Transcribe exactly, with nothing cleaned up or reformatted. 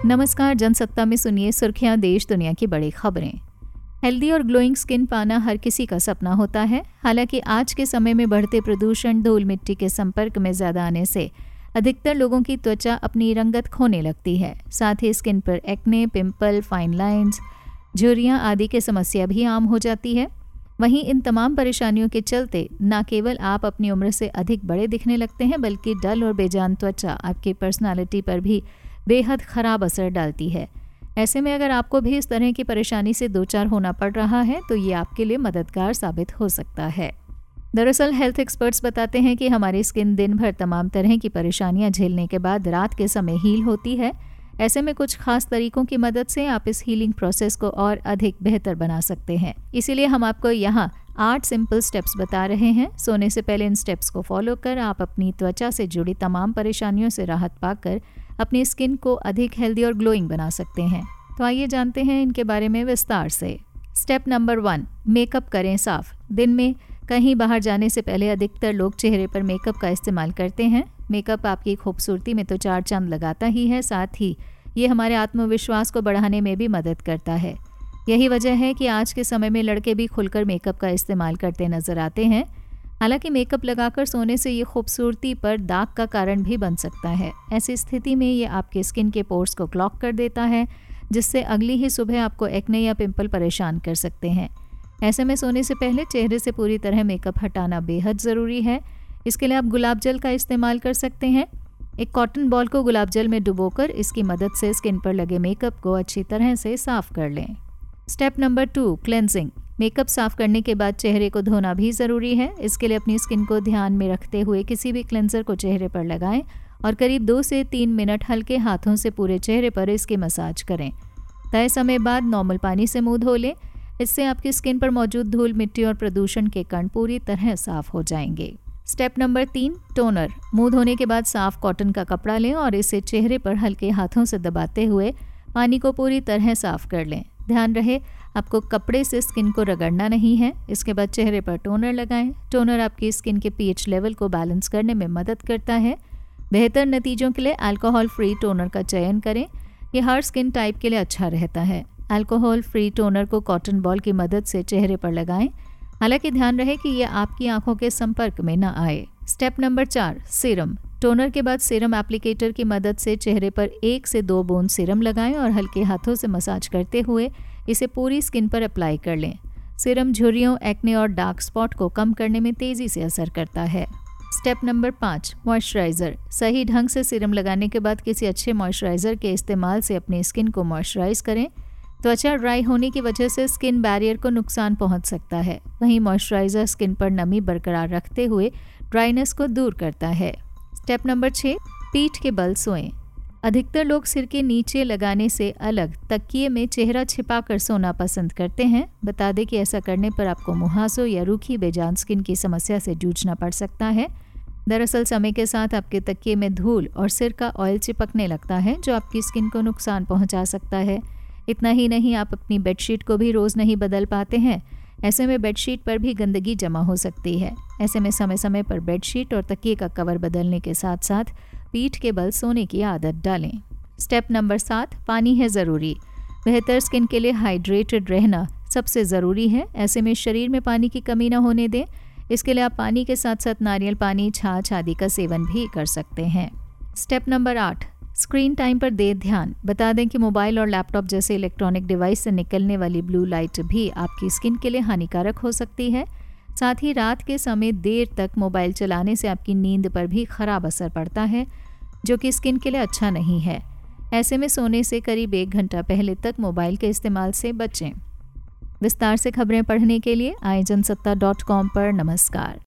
नमस्कार, जनसत्ता में सुनिए सुर्खियां देश दुनिया की बड़ी खबरें। हेल्दी और ग्लोइंग स्किन पाना हर किसी का सपना होता है। हालांकि आज के समय में बढ़ते प्रदूषण, धूल मिट्टी के संपर्क में ज़्यादा आने से अधिकतर लोगों की त्वचा अपनी रंगत खोने लगती है। साथ ही स्किन पर एक्ने, पिंपल, फाइन लाइंस, झुर्रियाँ आदि की समस्या भी आम हो जाती है। वहीं इन तमाम परेशानियों के चलते न केवल आप अपनी उम्र से अधिक बड़े दिखने लगते हैं, बल्कि डल और बेजान त्वचा आपकी पर्सनालिटी पर भी बेहद ख़राब असर डालती है। ऐसे में अगर आपको भी इस तरह की परेशानी से दो चार होना पड़ रहा है तो ये आपके लिए मददगार साबित हो सकता है। दरअसल हेल्थ एक्सपर्ट्स बताते हैं कि हमारी स्किन दिन भर तमाम तरह की परेशानियां झेलने के बाद रात के समय हील होती है। ऐसे में कुछ खास तरीकों की मदद से आप इस हीलिंग प्रोसेस को और अधिक बेहतर बना सकते हैं। इसीलिए हम आपको यहाँ आठ सिंपल स्टेप्स बता रहे हैं। सोने से पहले इन स्टेप्स को फॉलो कर आप अपनी त्वचा से जुड़ी तमाम परेशानियों से राहत पाकर अपनी स्किन को अधिक हेल्दी और ग्लोइंग बना सकते हैं। तो आइए जानते हैं इनके बारे में विस्तार से। स्टेप नंबर वन, मेकअप करें साफ। दिन में कहीं बाहर जाने से पहले अधिकतर लोग चेहरे पर मेकअप का इस्तेमाल करते हैं। मेकअप आपकी खूबसूरती में तो चार चांद लगाता ही है, साथ ही ये हमारे आत्मविश्वास को बढ़ाने में भी मदद करता है। यही वजह है कि आज के समय में लड़के भी खुलकर मेकअप का इस्तेमाल करते नजर आते हैं। हालांकि मेकअप लगाकर सोने से ये खूबसूरती पर दाग का कारण भी बन सकता है। ऐसी स्थिति में ये आपके स्किन के पोर्स को क्लॉग कर देता है, जिससे अगली ही सुबह आपको एक्ने या पिंपल परेशान कर सकते हैं। ऐसे में सोने से पहले चेहरे से पूरी तरह मेकअप हटाना बेहद ज़रूरी है। इसके लिए आप गुलाब जल का इस्तेमाल कर सकते हैं। एक कॉटन बॉल को गुलाब जल में डुबोकर इसकी मदद से स्किन पर लगे मेकअप को अच्छी तरह से साफ कर लें। Step number two, cleansing. Makeup साफ करने के बाद चेहरे को धोना भी ज़रूरी है। इसके लिए अपनी स्किन को ध्यान में रखते हुए किसी भी क्लेंजर को चेहरे पर लगाएं और करीब दो से तीन मिनट हल्के हाथों से पूरे चेहरे पर इसकी मसाज करें। तय समय बाद नॉर्मल पानी से मुंह धो लें। इससे आपकी स्किन पर मौजूद धूल, मिट्टी और प्रदूषण के कण पूरी तरह साफ हो जाएंगे। स्टेप नंबर तीन, टोनर। मुंह धोने के बाद साफ कॉटन का कपड़ा लें और इसे चेहरे पर हल्के हाथों से दबाते हुए पानी को पूरी तरह साफ कर लें। ध्यान रहे, आपको कपड़े से स्किन को रगड़ना नहीं है। इसके बाद चेहरे पर टोनर लगाएं। टोनर आपकी स्किन के पीएच लेवल को बैलेंस करने में मदद करता है। बेहतर नतीजों के लिए अल्कोहल फ्री टोनर का चयन करें। ये हर स्किन टाइप के लिए अच्छा रहता है। अल्कोहल फ्री टोनर को कॉटन बॉल की मदद से चेहरे पर लगाएं। हालांकि ध्यान रहे कि यह आपकी आंखों के संपर्क में न आए। स्टेप नंबर चार, सीरम। टोनर के बाद सीरम एप्लीकेटर की मदद से चेहरे पर एक से दो बूंद सीरम लगाएं और हल्के हाथों से मसाज करते हुए इसे पूरी स्किन पर अप्लाई कर लें। सीरम झुर्रियों, एक्ने और डार्क स्पॉट को कम करने में तेज़ी से असर करता है। स्टेप नंबर पाँच, मॉइस्चराइज़र। सही ढंग से सीरम लगाने के बाद किसी अच्छे मॉइस्चराइज़र के इस्तेमाल से अपनी स्किन को मॉइस्चराइज करें। त्वचा ड्राई होने की वजह से स्किन बैरियर को नुकसान पहुंच सकता है। वहीं मॉइस्चराइज़र स्किन पर नमी बरकरार रखते हुए ड्राइनेस को दूर करता है। स्टेप नंबर छः, पीठ के बल सोएं। अधिकतर लोग सिर के नीचे लगाने से अलग तकिए में चेहरा छिपाकर सोना पसंद करते हैं। बता दें कि ऐसा करने पर आपको मुहासों या रूखी बेजान स्किन की समस्या से जूझना पड़ सकता है। दरअसल समय के साथ आपके तकिए में धूल और सिर का ऑयल चिपकने लगता है, जो आपकी स्किन को नुकसान पहुंचा सकता है। इतना ही नहीं, आप अपनी बेडशीट को भी रोज़ नहीं बदल पाते हैं। ऐसे में बेडशीट पर भी गंदगी जमा हो सकती है। ऐसे में समय समय पर बेडशीट और तकिए का कवर बदलने के साथ साथ पीठ के बल सोने की आदत डालें। स्टेप नंबर सात, पानी है ज़रूरी। बेहतर स्किन के लिए हाइड्रेटेड रहना सबसे ज़रूरी है। ऐसे में शरीर में पानी की कमी ना होने दें। इसके लिए आप पानी के साथ साथ नारियल पानी, छाछ आदि का सेवन भी कर सकते हैं। स्टेप नंबर आठ, स्क्रीन टाइम पर दे ध्यान। बता दें कि मोबाइल और लैपटॉप जैसे इलेक्ट्रॉनिक डिवाइस से निकलने वाली ब्लू लाइट भी आपकी स्किन के लिए हानिकारक हो सकती है। साथ ही रात के समय देर तक मोबाइल चलाने से आपकी नींद पर भी खराब असर पड़ता है, जो कि स्किन के लिए अच्छा नहीं है। ऐसे में सोने से करीब एक घंटा पहले तक मोबाइल के इस्तेमाल से बचें। विस्तार से खबरें पढ़ने के लिए आए जनसत्ता डॉट कॉम पर। नमस्कार।